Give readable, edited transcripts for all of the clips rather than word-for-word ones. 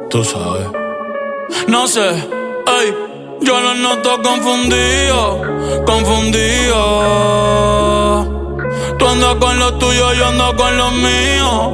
Tú sabes. No sé, ey, yo lo noto confundido, confundido. Tú andas con lo tuyo, yo ando con lo mío,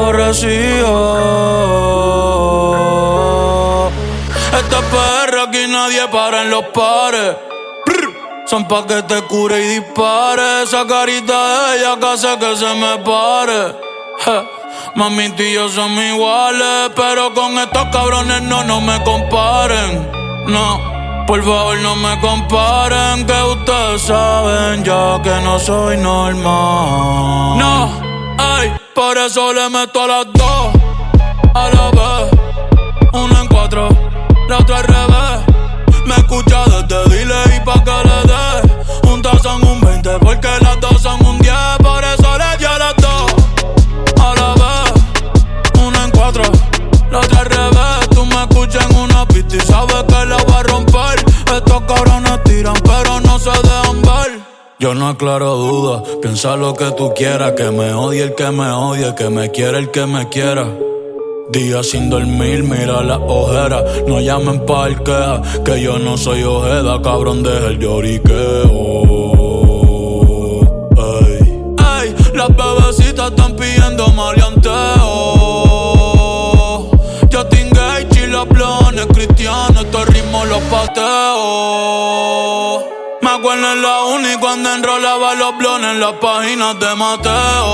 aborrecido. Esta perra aquí nadie para en los pares. Son pa' que te cure y dispare. Esa carita de ella que hace que se me pare. Mami, tú y yo somos iguales, pero con estos cabrones no me comparen. No, por favor no me comparen, que ustedes saben ya que no soy normal. No, ey, por eso le meto a las dos a la vez. Una en cuatro, la otra al revés. Me escucha desde delay pa' que le dé. Juntas son un 20 porque las dos son un 10. Por eso le di a las dos a la vez. Una en cuatro, la otra al revés. Tú me escuchas en una pista y sabes que la voy a romper. Estos cabrones tiran pero no se dejan ver. Yo no aclaro dudas, piensa lo que tú quieras. Que me odie el que me odie, que me quiera el que me quiera. Días sin dormir, mira las ojeras. No llamen parquea, que yo no soy Ojeda. Cabrón, deja el lloriqueo. Ey, ey, las bebecitas están pidiendo maleanteo. Justin Gage y los blones cristianos, estos ritmos los pateo. Me acuerdo en la uni cuando enrolaba los blones en las páginas de Mateo.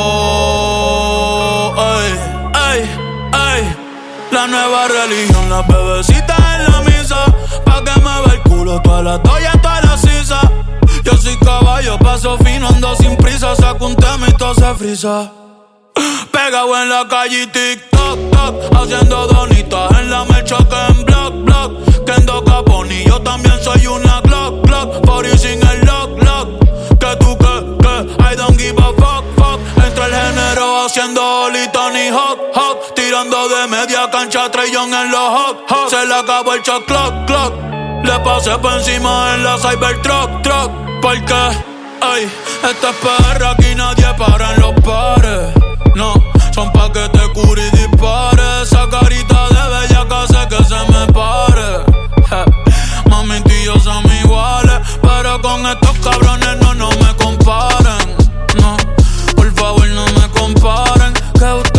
Ey, ey. Ey, la nueva religión, las bebecitas en la misa. Pa' que me ve el culo, toda la toalla, toda la sisa. Yo soy caballo, paso fino, ando sin prisa. Saco un tema y todo se frisa. Pegado en la calle y TikTok, toc, haciendo donitas en la mecha que en block, block. Kendo Caponi, yo también soy una Glock, Glock. Por ir sin el lock, lock. Que tú, I don't give a fuck, fuck. Entre el género haciendo Oli, Tony Hawk, Hawk. Tirando de media cancha, Trey Young en los Hawk, Hawk. Se le acabó el shot clock, clock. Le pasé por encima en la Cybertruck, truck. Porque, ey, esta perra aquí nadie para en los pares. No, son pa' que te cure y dispare. Esa carita de bella que hace que se me pare. Mami, tú y yo somos iguales, pero con estos cabrones no me comparen. No, por favor no me comparen, que